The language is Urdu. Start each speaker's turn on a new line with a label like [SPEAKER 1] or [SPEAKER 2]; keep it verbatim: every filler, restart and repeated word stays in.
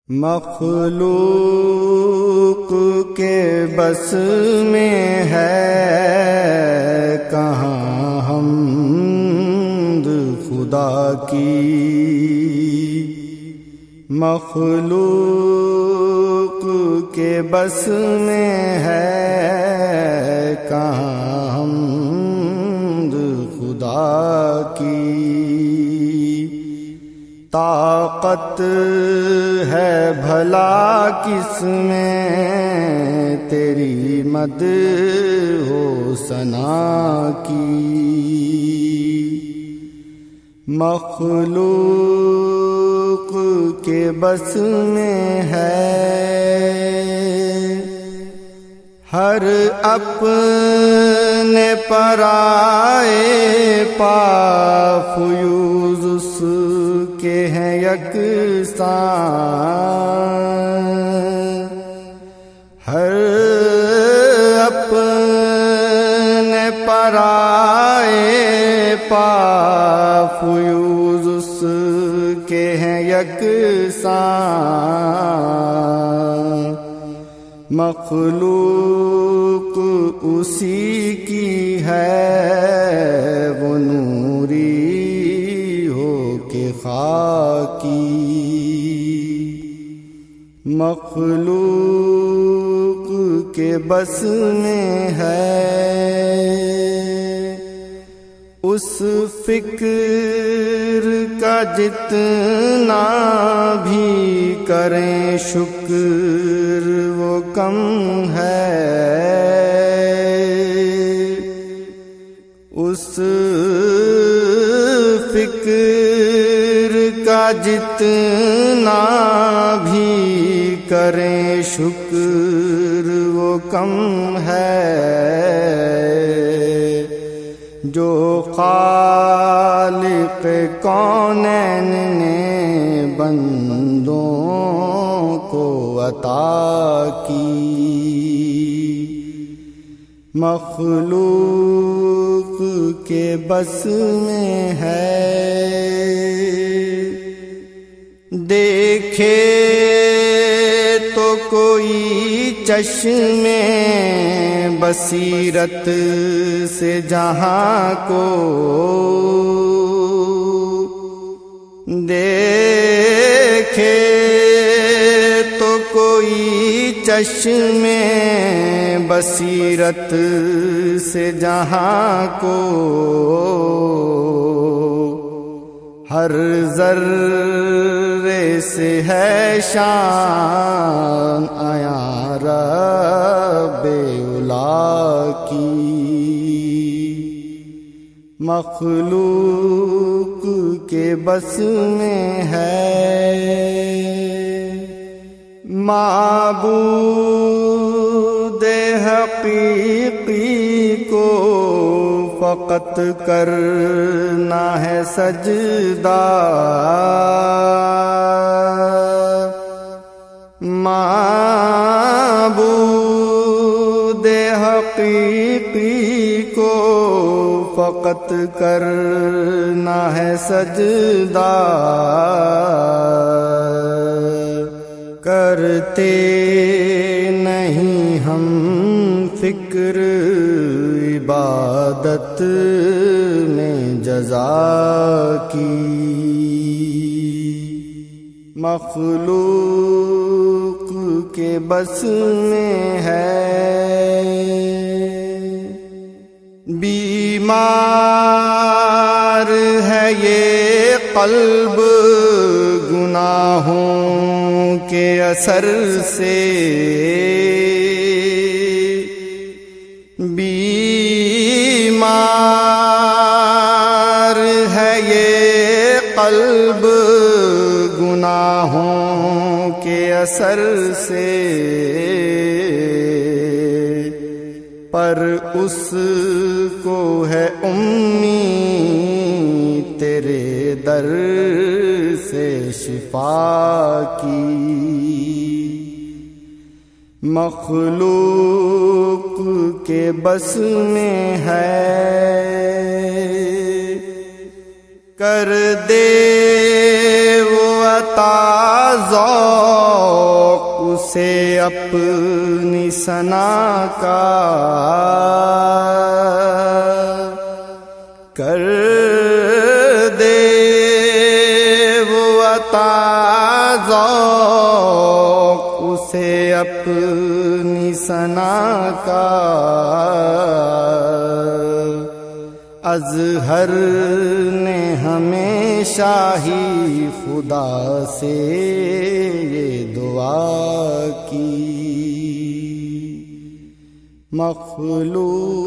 [SPEAKER 1] مخلوق کے بس میں ہے کہاں حمد خدا کی، مخلوق کے بس میں ہے کہاں حمد خدا کی، طاقت ہے بھلا کس میں تیری مدح و ثنا کی، مخلوق کے بس میں ہے ہر اپنے پرائے پا فیوز اس کے ہیں یکساں، ہر اپنے پرائے پا فیوز اس کے ہیں یکساں، مخلوق اسی کی ہے وہ نوری ہو کے خاکی، مخلوق کے بس میں ہے اس فکر کا جتنا بھی کریں شکر وہ کم ہے، اس فکر کا جتنا بھی کریں شکر وہ کم ہے، جو خالق کونین نے بندوں کو عطا کی، مخلوق کے بس میں ہے دیکھے تو کوئی چشمے بصیرت سے جہاں کو، دیکھے تو کوئی چشمے بصیرت سے جہاں کو، ہر ذرے سے ہے شان آیا رب اولا کی، مخلوق کے بس میں ہے معبود حقیقی کو فقط کرنا ہے سجدہ، معبود حقیقی کو فقط کرنا ہے سجدہ، کرتے نہیں ہم فکر عبادت میں جزا کی، مخلوق کے بس میں ہے بیمار ہے یہ قلب گناہوں کے اثر سے، بیمار ہے یہ قلب گناہوں کے اثر سے، پر اس کو ہے امید تیرے در سے شفا کی، مخلوق کے بس میں ہے کر دے وہ عطا ذوق اپنی ثنا کا کر دے وہ عطا ذوق اسے اپنی ثنا کا اظہر نے ہمیشہ ہی خدا سے یہ دعا کی مخلوق کے بس میں ہے